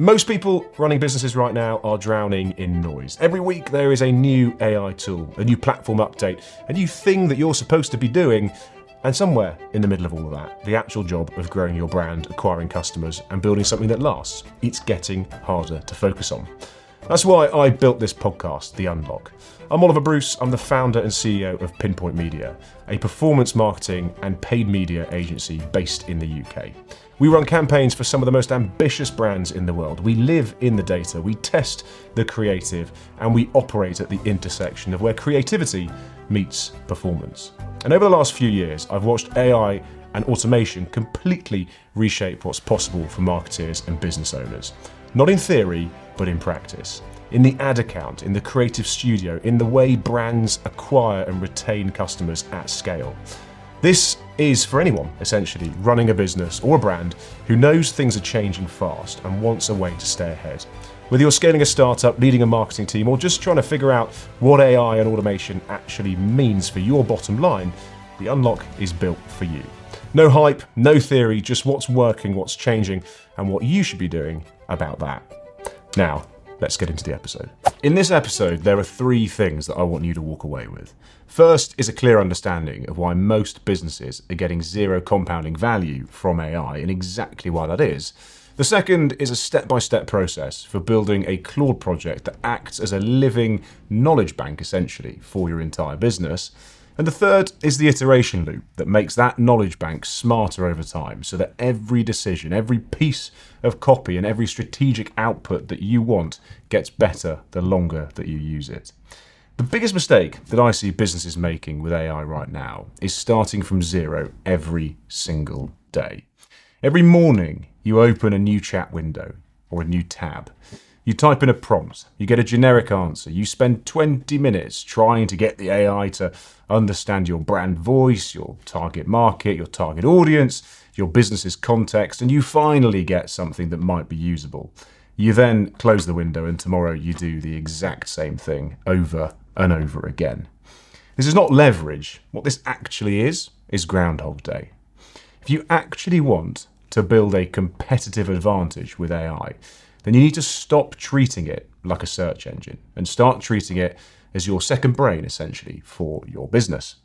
Most people running businesses right now are drowning in noise. Every week there is a new AI tool, a new platform update, a new thing that you're supposed to be doing, and somewhere in the middle of all of that, the actual job of growing your brand, acquiring customers, and building something that lasts, it's getting harder to focus on. That's why I built this podcast, The Unlock. I'm Oliver Bruce, I'm the founder and CEO of Pinpoint Media, a performance marketing and paid media agency based in the UK. We run campaigns for some of the most ambitious brands in the world. We live in the data, we test the creative, and we operate at the intersection of where creativity meets performance. And over the last few years, I've watched AI and automation completely reshape what's possible for marketeers and business owners. Not in theory, but in practice. In the ad account, in the creative studio, in the way brands acquire and retain customers at scale. This is for anyone, essentially, running a business or a brand who knows things are changing fast and wants a way to stay ahead. Whether you're scaling a startup, leading a marketing team, or just trying to figure out what AI and automation actually means for your bottom line, The Unlock is built for you. No hype, no theory, just what's working, what's changing, and what you should be doing about that. Now, let's get into the episode. In this episode, there are three things that I want you to walk away with. First is a clear understanding of why most businesses are getting zero compounding value from AI and exactly why that is. The second is a step-by-step process for building a Claude project that acts as a living knowledge bank, essentially, for your entire business. And the third is the iteration loop that makes that knowledge bank smarter over time so that every decision, every piece of copy and every strategic output that you want gets better the longer that you use it. The biggest mistake that I see businesses making with AI right now is starting from zero every single day. Every morning you open a new chat window or a new tab. You type in a prompt, you get a generic answer, you spend 20 minutes trying to get the AI to understand your brand voice, your target market, your target audience, your business's context, and you finally get something that might be usable. You then close the window and tomorrow you do the exact same thing over and over again. This is not leverage. What this actually is Groundhog Day. If you actually want to build a competitive advantage with AI, then you need to stop treating it like a search engine and start treating it as your second brain, essentially, for your business.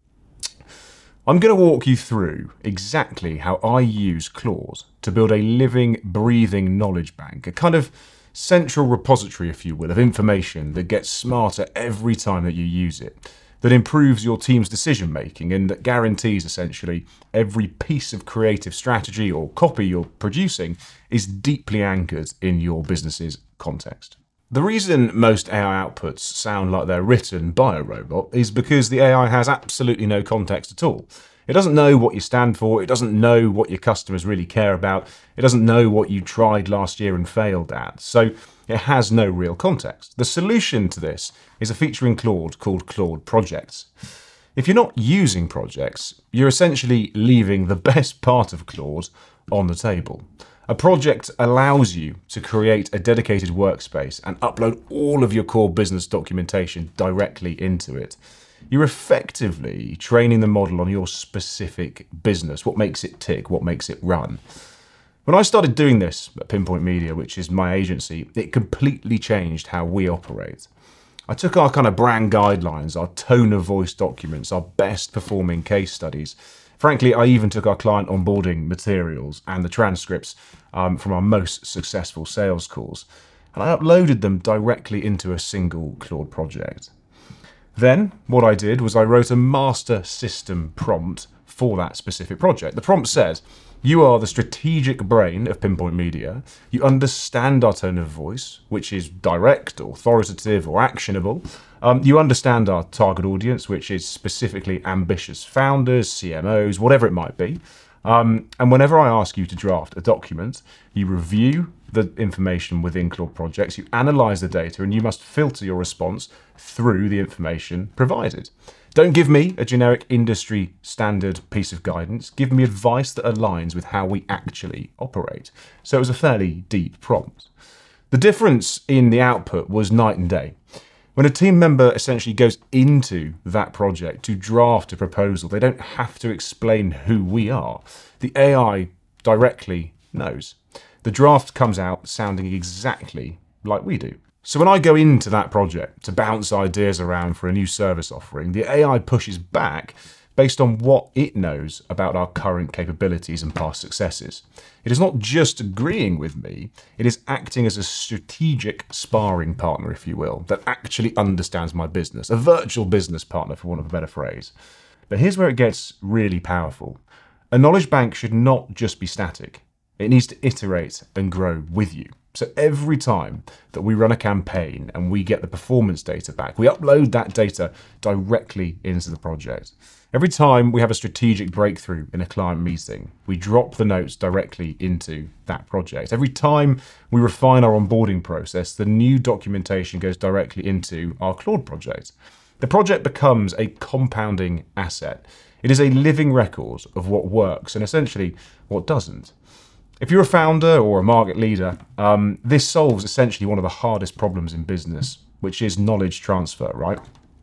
I'm going to walk you through exactly how I use Claude to build a living, breathing knowledge bank, a kind of central repository, if you will, of information that gets smarter every time that you use it, that improves your team's decision making and that guarantees essentially every piece of creative strategy or copy you're producing is deeply anchored in your business's context. The reason most AI outputs sound like they're written by a robot is because the AI has absolutely no context at all. It doesn't know what you stand for, it doesn't know what your customers really care about, it doesn't know what you tried last year and failed at, so it has no real context. The solution to this is a feature in Claude called Claude Projects. If you're not using projects, you're essentially leaving the best part of Claude on the table. A project allows you to create a dedicated workspace and upload all of your core business documentation directly into it. You're effectively training the model on your specific business, what makes it tick, what makes it run. When I started doing this at Pinpoint Media, which is my agency, it completely changed how we operate. I took our kind of brand guidelines, our tone of voice documents, our best performing case studies. Frankly, I even took our client onboarding materials and the transcripts from our most successful sales calls, and I uploaded them directly into a single Claude project. Then, what I did was I wrote a master system prompt for that specific project. The prompt said, you are the strategic brain of Pinpoint Media. You understand our tone of voice, which is direct, authoritative, or actionable. You understand our target audience, which is specifically ambitious founders, CMOs, whatever it might be. And whenever I ask you to draft a document, you review the information within Claude Projects, you analyze the data, and you must filter your response through the information provided. Don't give me a generic industry standard piece of guidance. Give me advice that aligns with how we actually operate. So it was a fairly deep prompt. The difference in the output was night and day. When a team member essentially goes into that project to draft a proposal, they don't have to explain who we are. The AI directly knows. the draft comes out sounding exactly like we do. So when I go into that project to bounce ideas around for a new service offering, the AI pushes back based on what it knows about our current capabilities and past successes. It is not just agreeing with me, it is acting as a strategic sparring partner, if you will, that actually understands my business, a virtual business partner, for want of a better phrase. But here's where it gets really powerful. A knowledge bank should not just be static. It needs to iterate and grow with you. So every time that we run a campaign and we get the performance data back, we upload that data directly into the project. Every time we have a strategic breakthrough in a client meeting, we drop the notes directly into that project. Every time we refine our onboarding process, the new documentation goes directly into our Claude project. The project becomes a compounding asset. It is a living record of what works and essentially what doesn't. If you're a founder or a market leader, this solves essentially one of the hardest problems in business, which is knowledge transfer, right?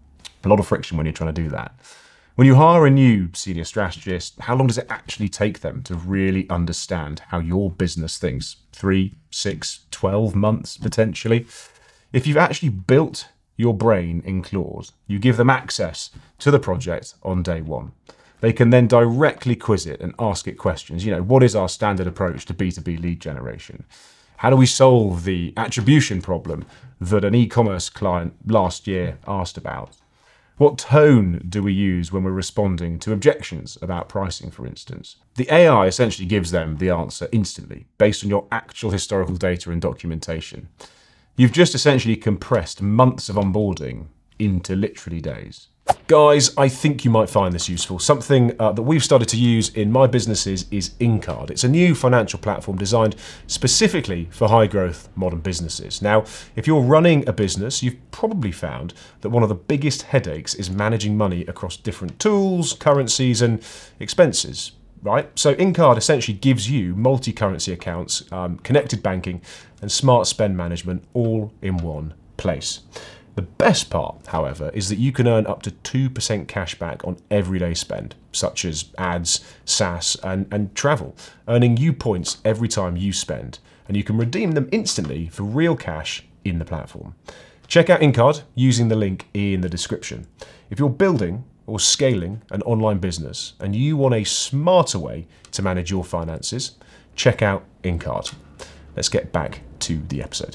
A lot of friction when you're trying to do that. When you hire a new senior strategist, how long does it actually take them to really understand how your business thinks? 3, 6, 12 months potentially? If you've actually built your brain in Claude, you give them access to the project on day one. They can then directly quiz it and ask it questions. What is our standard approach to B2B lead generation? How do we solve the attribution problem that an e-commerce client last year asked about? What tone do we use when we're responding to objections about pricing, for instance? The AI essentially gives them the answer instantly, based on your actual historical data and documentation. You've just essentially compressed months of onboarding into literally days. Guys, I think you might find this useful. Something that we've started to use in my businesses is Incard. It's a new financial platform designed specifically for high-growth modern businesses. Now, if you're running a business, you've probably found that one of the biggest headaches is managing money across different tools, currencies, and expenses. Right? So Incard essentially gives you multi-currency accounts, connected banking, and smart spend management all in one place. The best part, however, is that you can earn up to 2% cash back on everyday spend, such as ads, SaaS, and travel, earning you points every time you spend, and you can redeem them instantly for real cash in the platform. Check out Incard using the link in the description. If you're building or scaling an online business and you want a smarter way to manage your finances, check out Incard. Let's get back to the episode.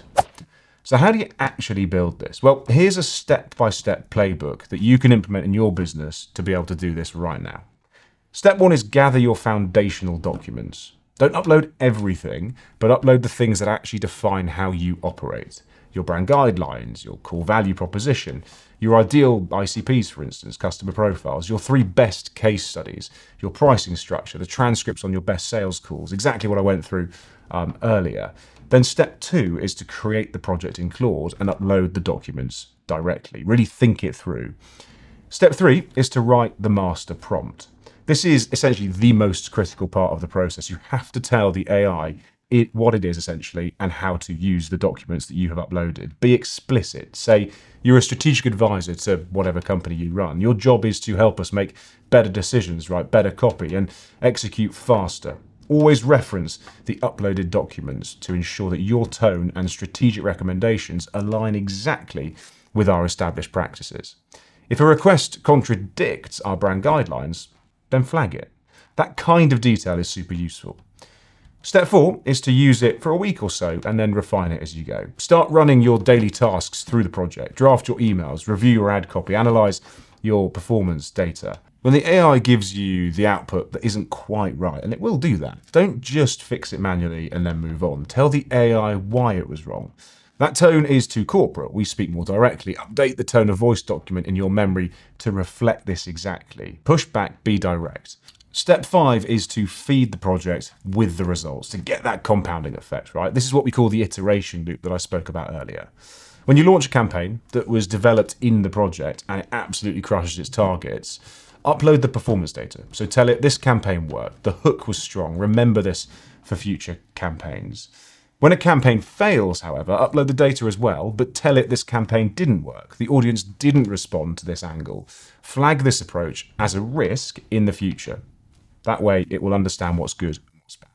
So how do you actually build this? Well, here's a step-by-step playbook that you can implement in your business to be able to do this right now. Step 1 is gather your foundational documents. Don't upload everything, but upload the things that actually define how you operate. Your brand guidelines, your core value proposition, your ideal ICPs, for instance, customer profiles, your 3 best case studies, your pricing structure, the transcripts on your best sales calls, exactly what I went through earlier. Then step 2 is to create the project in Claude and upload the documents directly. Really think it through. Step 3 is to write the master prompt. This is essentially the most critical part of the process. You have to tell the AI what it is essentially and how to use the documents that you have uploaded. Be explicit. Say you're a strategic advisor to whatever company you run. Your job is to help us make better decisions, write better copy, and execute faster. Always reference the uploaded documents to ensure that your tone and strategic recommendations align exactly with our established practices. If a request contradicts our brand guidelines, then flag it. That kind of detail is super useful. Step 4 is to use it for a week or so and then refine it as you go. Start running your daily tasks through the project, draft your emails, review your ad copy, analyze your performance data. When the AI gives you the output that isn't quite right, and it will do that, don't just fix it manually and then move on. Tell the AI why it was wrong. That tone is too corporate. We speak more directly. Update the tone of voice document in your memory to reflect this exactly. Push back, be direct. Step 5 is to feed the project with the results to get that compounding effect, right? This is what we call the iteration loop that I spoke about earlier. When you launch a campaign that was developed in the project and it absolutely crushes its targets, upload the performance data. So tell it this campaign worked, the hook was strong, remember this for future campaigns. When a campaign fails, however, upload the data as well, but tell it this campaign didn't work, the audience didn't respond to this angle. Flag this approach as a risk in the future. That way it will understand what's good and what's bad.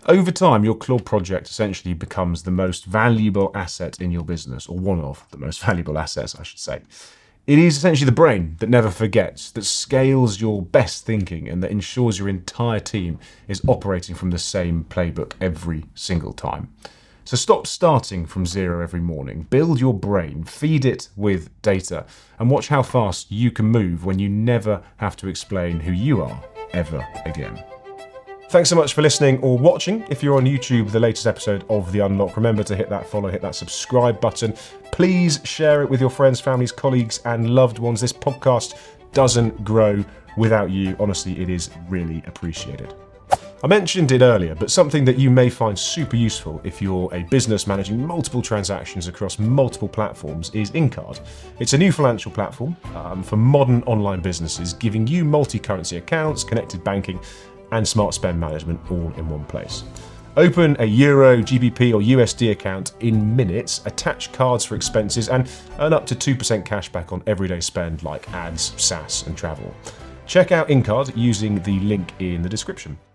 Over time, your Claude project essentially becomes the most valuable asset in your business, or one of the most valuable assets, I should say. It is essentially the brain that never forgets, that scales your best thinking, and that ensures your entire team is operating from the same playbook every single time. So stop starting from zero every morning. Build your brain, feed it with data, and watch how fast you can move when you never have to explain who you are ever again. Thanks so much for listening or watching. If you're on YouTube, the latest episode of The Unlock, remember to hit that follow, hit that subscribe button. Please share it with your friends, families, colleagues, and loved ones. This podcast doesn't grow without you. Honestly, it is really appreciated. I mentioned it earlier, but something that you may find super useful if you're a business managing multiple transactions across multiple platforms is InCard. It's a new financial platform for modern online businesses, giving you multi-currency accounts, connected banking, and smart spend management all in one place. Open a Euro, GBP, or USD account in minutes, attach cards for expenses, and earn up to 2% cash back on everyday spend like ads, SaaS, and travel. Check out InCard using the link in the description.